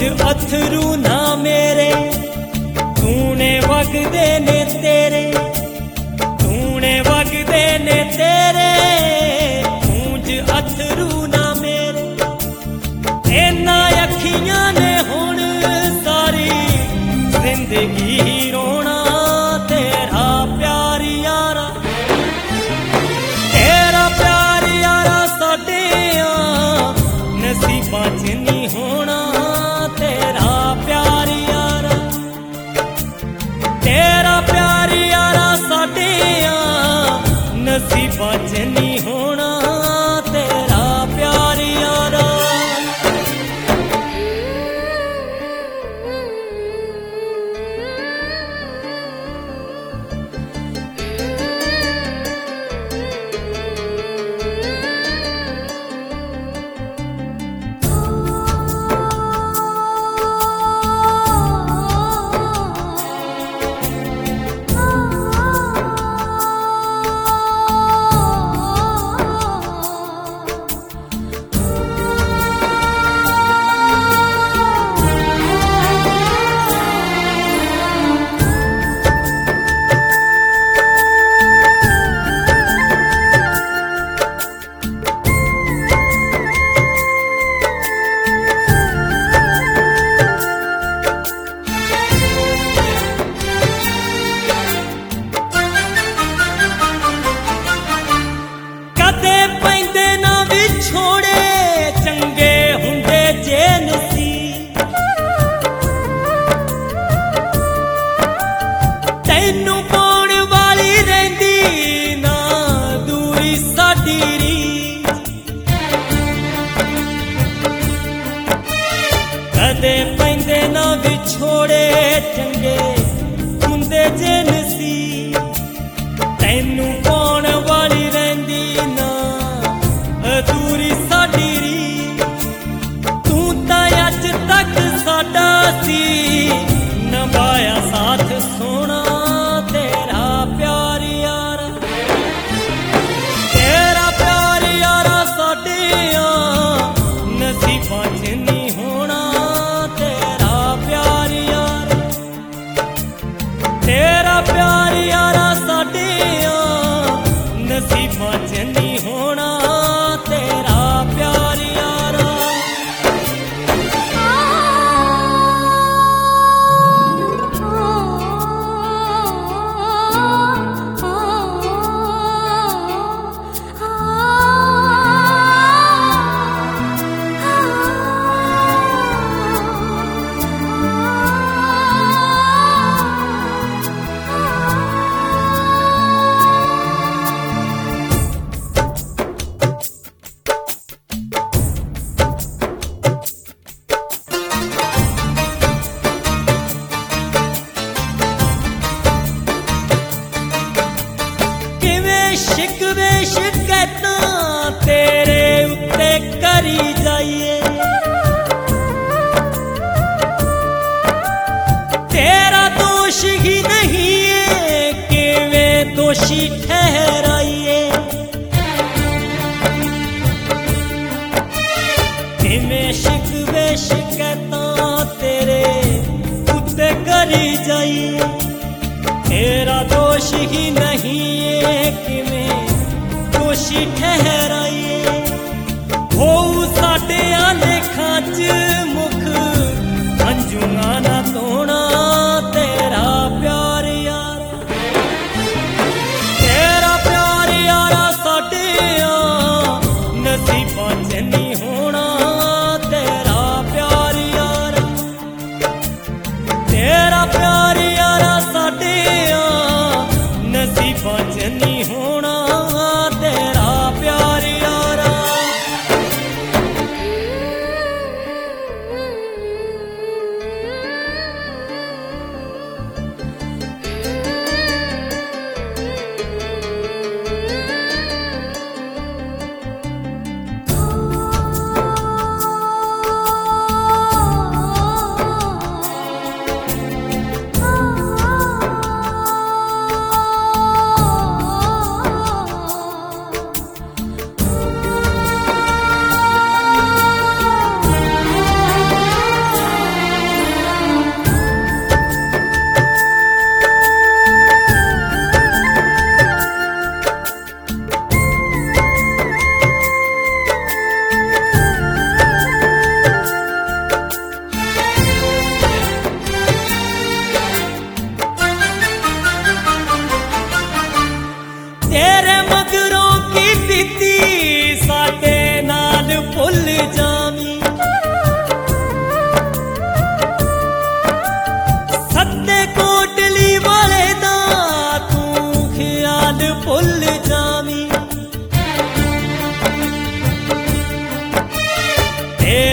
अथरू ना मेरे तूने वगदे ने तेरे, तूने वगदे ने तेरे, गूंज अथरू ना मेरे। इन्ना अखियां ने हुण सारी जिंदगी रोना तेरा प्यार यारा, तेरा प्यार यारा साडे नसीबां च नहीं होना तेरा प्यार यारा, तेरा प्यार यारा साडे नसीबां च नहीं होना तेरा प्यार यारा। तैनू पाउण वाली रहिंदी ना दूरी साडी रीत, कदे पैंदे ना विछोड़े चंगे हुंदे जे नसीब। तैनू पाउण वाली रहिंदी ना दूरी साडी रीत, तू तां अज तक साडा सी नभाया साथ सोना तेरा प्यार यारा, तेरा प्यार यारा साडे नसीबां च नहीं होना तेरा प्यार यारा, तेरा प्यार यारा साडे नसीबां च नहीं होना तेरा प्यार यारा। शिकवे शिकैतां तेरे उत्ते करी जाइए, तेरा दोष ही नहीं है किवें दोषी ठहराइए। किवें शिकवे शिकैतां तेरे उत्ते करी जाइए, तेरा दोष ही नहीं है किवें दोषी ठहराइए। हो साडे लेखां च मुख अंजुना ना धोना तेरा प्यार यारा, तेरा प्यार यारा साडे नसीबां च नहीं होना तेरा प्यार यारा, तेरा प्यार यारा साडे नसीबां च नहीं होना तेरा प्यार यारा।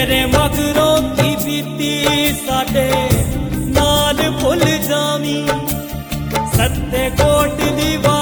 तेरे मगरों की बीती साडे नाल भुल जावी सत्ते कोट दी